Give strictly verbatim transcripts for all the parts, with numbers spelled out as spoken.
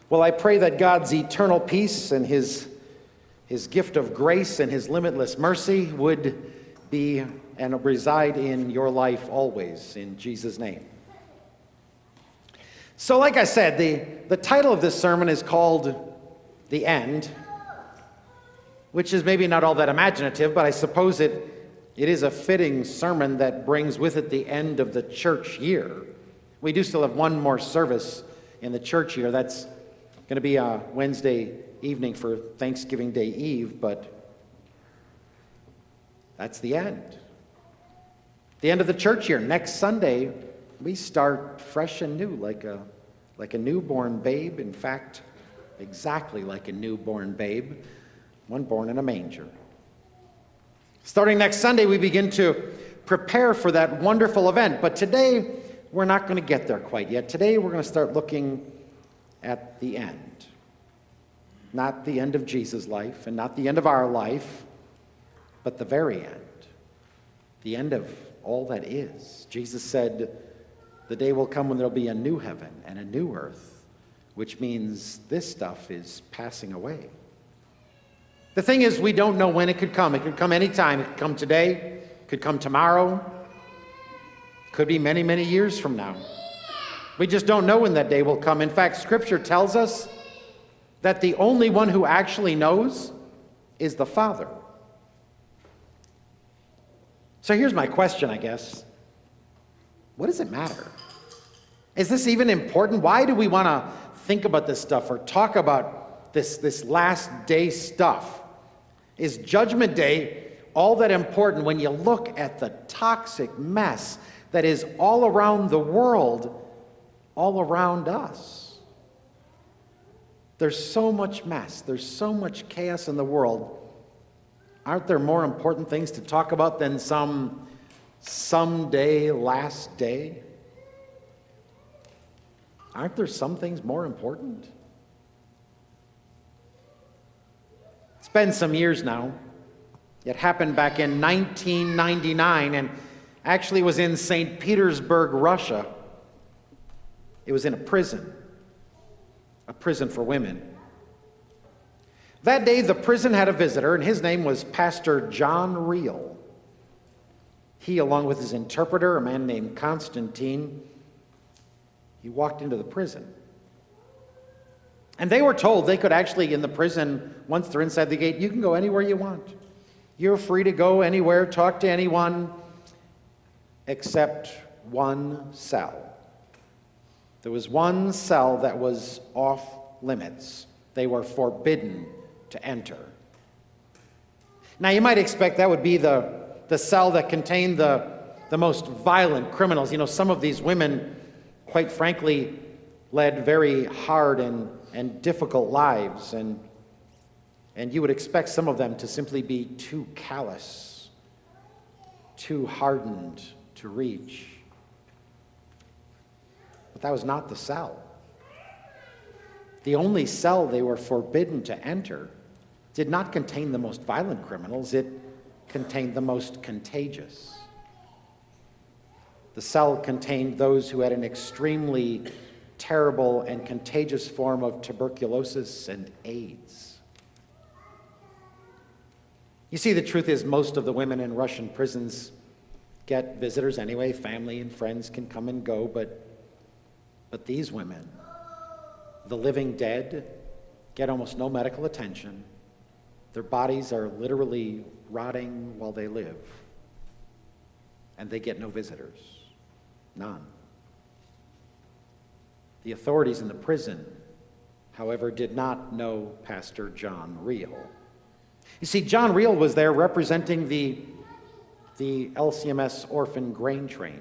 Well, I pray that God's eternal peace and his, his gift of grace and his limitless mercy would be and reside in your life always, in Jesus' name. So like I said, the, the title of this sermon is called The End, which is maybe not all that imaginative, but I suppose it, it is a fitting sermon that brings with it the end of the church year. We do still have one more service in the church year. That's going to be a Wednesday evening for Thanksgiving Day Eve, but that's the end. The end of the church year. Next Sunday, we start fresh and new, like a, like a newborn babe. In fact, exactly like a newborn babe, one born in a manger. Starting next Sunday, we begin to prepare for that wonderful event. But today, we're not going to get there quite yet. Today, we're going to start looking at the end. Not the end of Jesus' life and not the end of our life, but the very end. The end of all that is. Jesus said, the day will come when there'll be a new heaven and a new earth, which means this stuff is passing away. The thing is, we don't know when it could come. It could come anytime. It could come today. It could come tomorrow. It could be many, many years from now. We just don't know when that day will come. In fact, Scripture tells us that the only one who actually knows is the Father. So here's my question, I guess. What does it matter? Is this even important? Why do we want to think about this stuff or talk about this, this last day stuff? Is Judgment Day all that important when you look at the toxic mess that is all around the world, all around us? There's so much mess. There's so much chaos in the world. Aren't there more important things to talk about than some someday last day? Aren't there some things more important? It's been some years now. It happened back in nineteen ninety-nine and actually was in Saint Petersburg, Russia. It was in a prison, a prison for women. That day, the prison had a visitor, and his name was Pastor John Reel. He, along with his interpreter, a man named Constantine, he walked into the prison. And they were told they could actually, in the prison, once they're inside the gate, you can go anywhere you want. You're free to go anywhere, talk to anyone, except one cell. There was one cell that was off limits. They were forbidden to enter. Now, you might expect that would be the, the cell that contained the, the most violent criminals. You know, some of these women, quite frankly, led very hard and, and difficult lives, and, and you would expect some of them to simply be too callous, too hardened to reach. But that was not the cell. The only cell they were forbidden to enter did not contain the most violent criminals. It contained the most contagious. The cell contained those who had an extremely terrible and contagious form of tuberculosis and AIDS. You see, the truth is most of the women in Russian prisons get visitors anyway. Family and friends can come and go, but, but these women, the living dead, get almost no medical attention. Their bodies are literally rotting while they live. And they get no visitors. None. The authorities in the prison, however, did not know Pastor John Reel. You see, John Reel was there representing the, the L C M S Orphan Grain Train.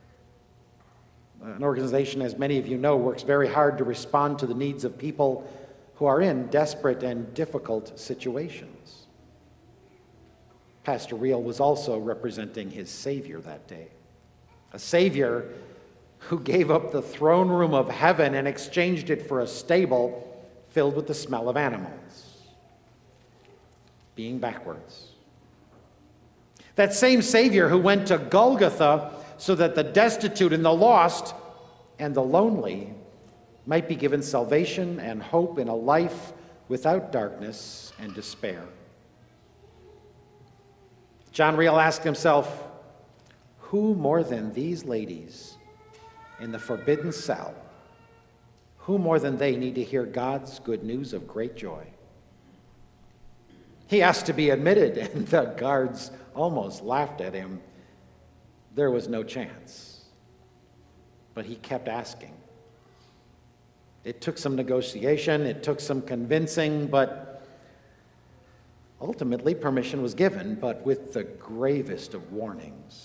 An organization, as many of you know, works very hard to respond to the needs of people who are in desperate and difficult situations. Pastor Reel was also representing his Savior that day, a Savior who gave up the throne room of heaven and exchanged it for a stable filled with the smell of animals, being backwards. That same Savior who went to Golgotha so that the destitute and the lost and the lonely might be given salvation and hope in a life without darkness and despair. John Reel asked himself, who more than these ladies in the forbidden cell, who more than they need to hear God's good news of great joy? He asked to be admitted, and the guards almost laughed at him. There was no chance. But he kept asking. It took some negotiation, it took some convincing, but ultimately permission was given, but with the gravest of warnings.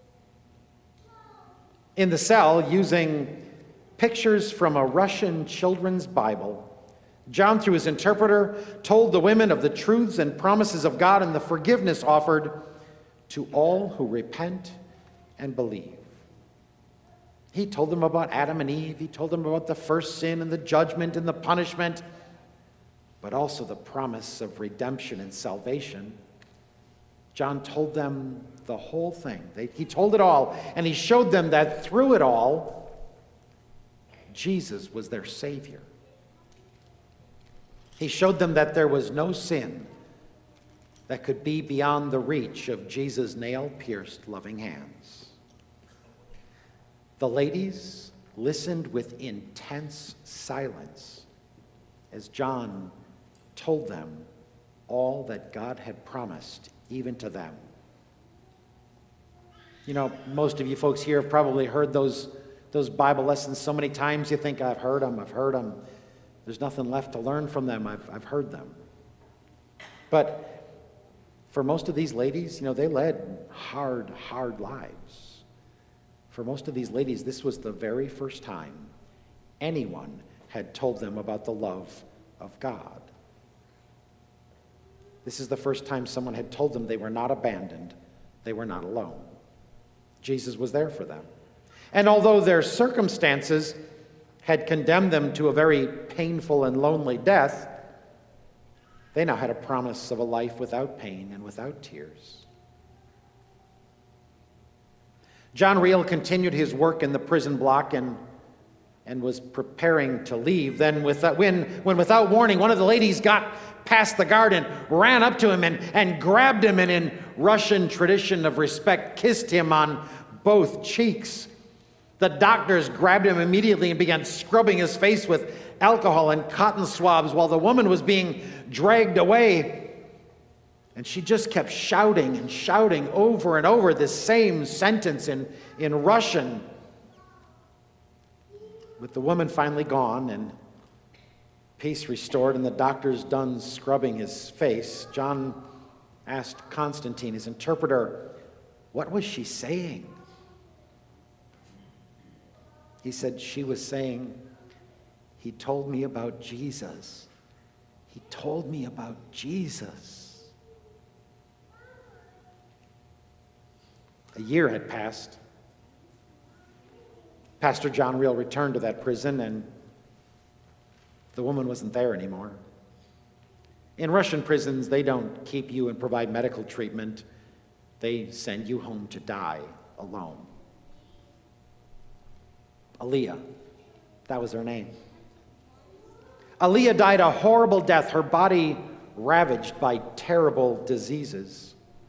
In the cell, using pictures from a Russian children's Bible, John, through his interpreter, told the women of the truths and promises of God and the forgiveness offered to all who repent and believe. He told them about Adam and Eve. He told them about the first sin and the judgment and the punishment, but also the promise of redemption and salvation. John told them the whole thing. They, he told it all, and he showed them that through it all, Jesus was their Savior. He showed them that there was no sin that could be beyond the reach of Jesus' nail-pierced loving hands. The ladies listened with intense silence as John told them all that God had promised, even to them. You know, most of you folks here have probably heard those, those Bible lessons so many times you think, I've heard them, I've heard them. There's nothing left to learn from them. I've, I've heard them. But for most of these ladies, you know, they led hard, hard lives. For most of these ladies, this was the very first time anyone had told them about the love of God. This is the first time someone had told them they were not abandoned, they were not alone. Jesus was there for them. And although their circumstances had condemned them to a very painful and lonely death, they now had a promise of a life without pain and without tears. John Reel continued his work in the prison block and, and was preparing to leave. Then with that, when, when without warning, one of the ladies got past the guard and ran up to him and, and grabbed him and in Russian tradition of respect, kissed him on both cheeks. The doctors grabbed him immediately and began scrubbing his face with alcohol and cotton swabs while the woman was being dragged away. And she just kept shouting and shouting over and over this same sentence in, in Russian. With the woman finally gone and peace restored and the doctors done scrubbing his face, John asked Constantine, his interpreter, what was she saying? He said, she was saying, he told me about Jesus. He told me about Jesus. A year had passed. Pastor John Reel returned to that prison, and the woman wasn't there anymore. In Russian prisons, they don't keep you and provide medical treatment. They send you home to die alone. Aliyah, that was her name. Aliyah died a horrible death, her body ravaged by terrible diseases.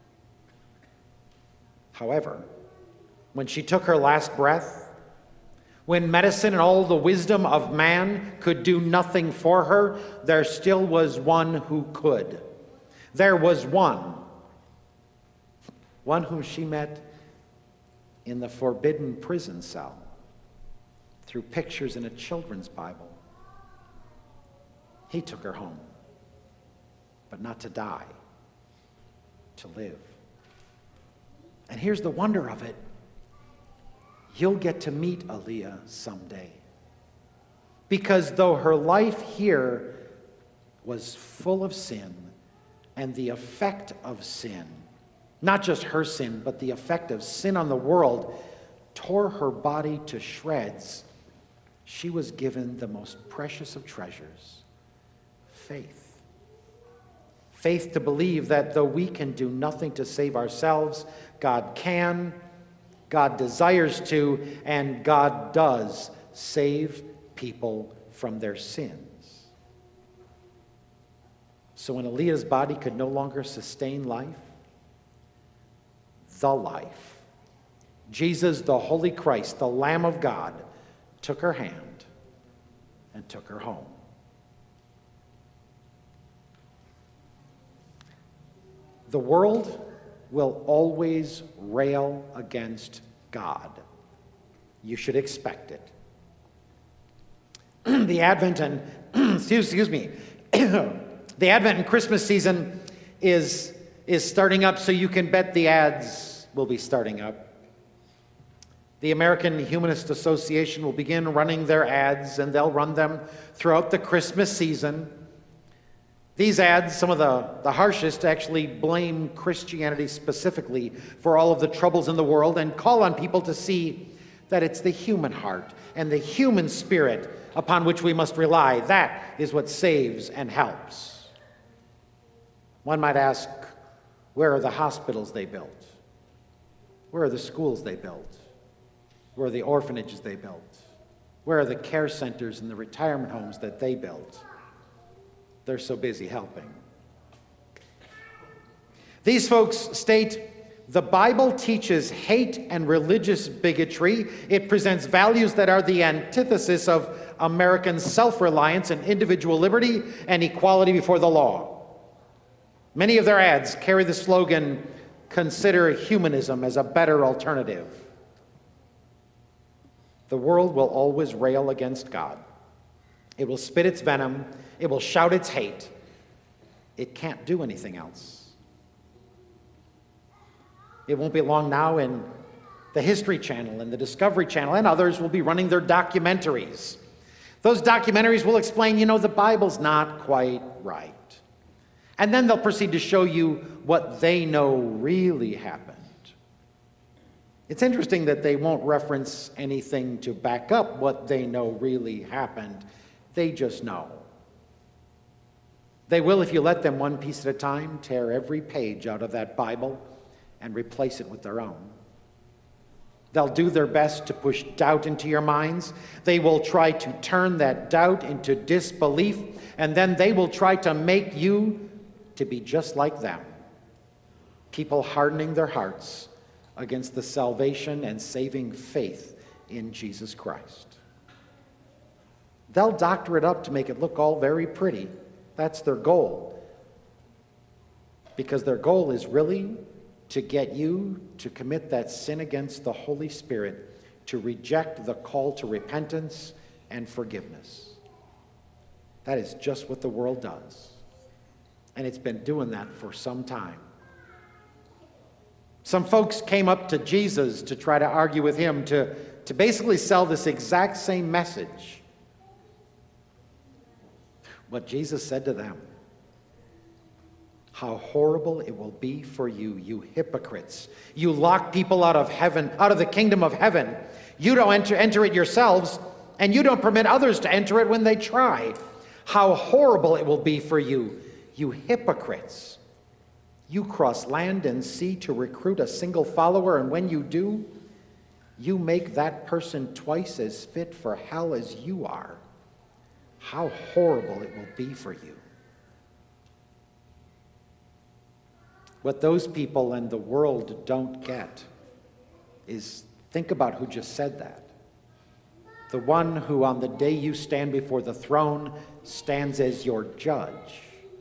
However, when she took her last breath, when medicine and all the wisdom of man could do nothing for her, there still was one who could. There was one, one whom she met in the forbidden prison cell through pictures in a children's Bible. He took her home, but not to die, to live. And here's the wonder of it. You'll get to meet Aliyah someday. Because though her life here was full of sin and the effect of sin, not just her sin, but the effect of sin on the world, tore her body to shreds, she was given the most precious of treasures, faith. Faith to believe that though we can do nothing to save ourselves, God can, God desires to, and God does save people from their sins. So when Aaliyah's body could no longer sustain life, the life, Jesus, the Holy Christ, the Lamb of God, took her hand and took her home. The world will always rail against God. You should expect it. The Advent and excuse, excuse me, the Advent and Christmas season is is starting up, so you can bet the ads will be starting up. The American Humanist Association will begin running their ads, and they'll run them throughout the Christmas season. These ads, some of the, the harshest, actually blame Christianity specifically for all of the troubles in the world and call on people to see that it's the human heart and the human spirit upon which we must rely. That is what saves and helps. One might ask, where are the hospitals they built? Where are the schools they built? Where are the orphanages they built? Where are the care centers and the retirement homes that they built? They're so busy helping. These folks state, the Bible teaches hate and religious bigotry. It presents values that are the antithesis of American self-reliance and individual liberty and equality before the law. Many of their ads carry the slogan, consider humanism as a better alternative. The world will always rail against God. It will spit its venom. It will shout its hate. It can't do anything else. It won't be long now, and the History Channel and the Discovery Channel and others will be running their documentaries. Those documentaries will explain, you know, the Bible's not quite right. And then they'll proceed to show you what they know really happened. It's interesting that they won't reference anything to back up what they know really happened. They just know. They will, if you let them one piece at a time, tear every page out of that Bible and replace it with their own. They'll do their best to push doubt into your minds. They will try to turn that doubt into disbelief, and then they will try to make you to be just like them. People hardening their hearts against the salvation and saving faith in Jesus Christ. They'll doctor it up to make it look all very pretty. That's their goal. Because their goal is really to get you to commit that sin against the Holy Spirit, to reject the call to repentance and forgiveness. That is just what the world does. And it's been doing that for some time. Some folks came up to Jesus to try to argue with him, to, to basically sell this exact same message. What Jesus said to them, how horrible it will be for you, you hypocrites. You lock people out of heaven, out of the kingdom of heaven. You don't enter, enter it yourselves, and you don't permit others to enter it when they try. How horrible it will be for you, you hypocrites. You cross land and sea to recruit a single follower, and when you do, you make that person twice as fit for hell as you are. How horrible it will be for you. What those people and the world don't get is, think about who just said that. The one who on the day you stand before the throne stands as your judge.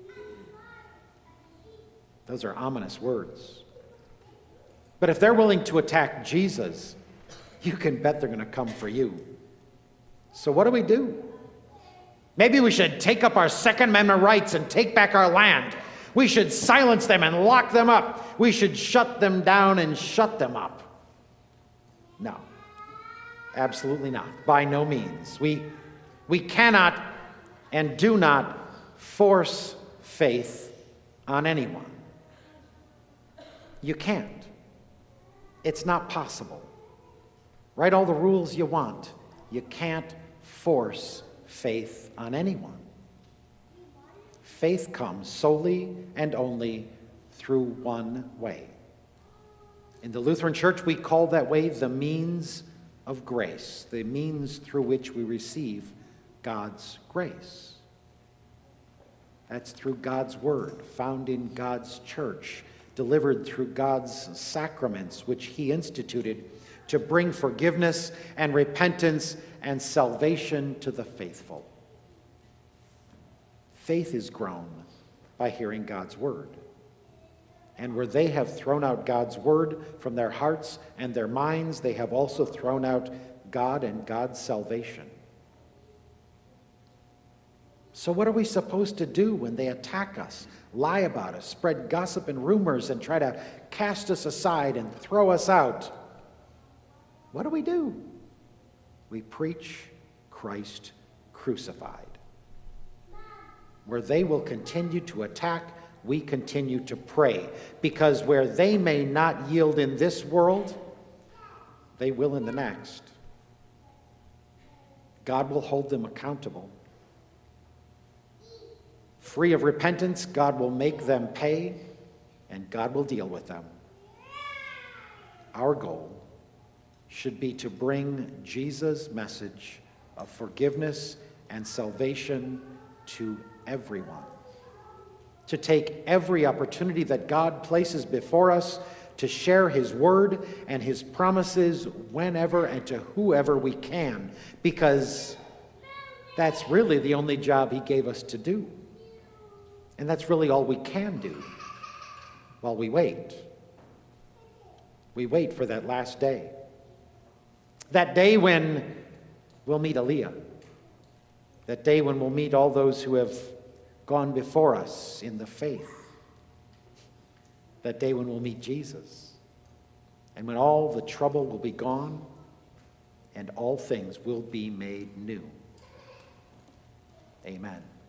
Those are ominous words. But if they're willing to attack Jesus, you can bet they're going to come for you. So what do we do? Maybe we should take up our Second Amendment rights and take back our land. We should silence them and lock them up. We should shut them down and shut them up. No, absolutely not. By no means. We, we cannot and do not force faith on anyone. You can't. It's not possible. Write all the rules you want. You can't force faith on anyone. Faith comes solely and only through one way. In the Lutheran Church, we call that way the means of grace, the means through which we receive God's grace. That's through God's word, found in God's church, delivered through God's sacraments, which he instituted to bring forgiveness and repentance and salvation to the faithful. Faith is grown by hearing God's word. And where they have thrown out God's word from their hearts and their minds, they have also thrown out God and God's salvation. So what are we supposed to do when they attack us, lie about us, spread gossip and rumors, and try to cast us aside and throw us out? What do we do? We preach Christ crucified. Where they will continue to attack, we continue to pray, because where they may not yield in this world, they will in the next. God will hold them accountable. Free of repentance, God will make them pay, and God will deal with them. Our goal should be to bring Jesus' message of forgiveness and salvation to everyone. To take every opportunity that God places before us to share his word and his promises whenever and to whoever we can, because that's really the only job he gave us to do. And that's really all we can do while we wait. We wait for that last day. That day when we'll meet Aaliyah. That day when we'll meet all those who have gone before us in the faith. That day when we'll meet Jesus. And when all the trouble will be gone and all things will be made new. Amen.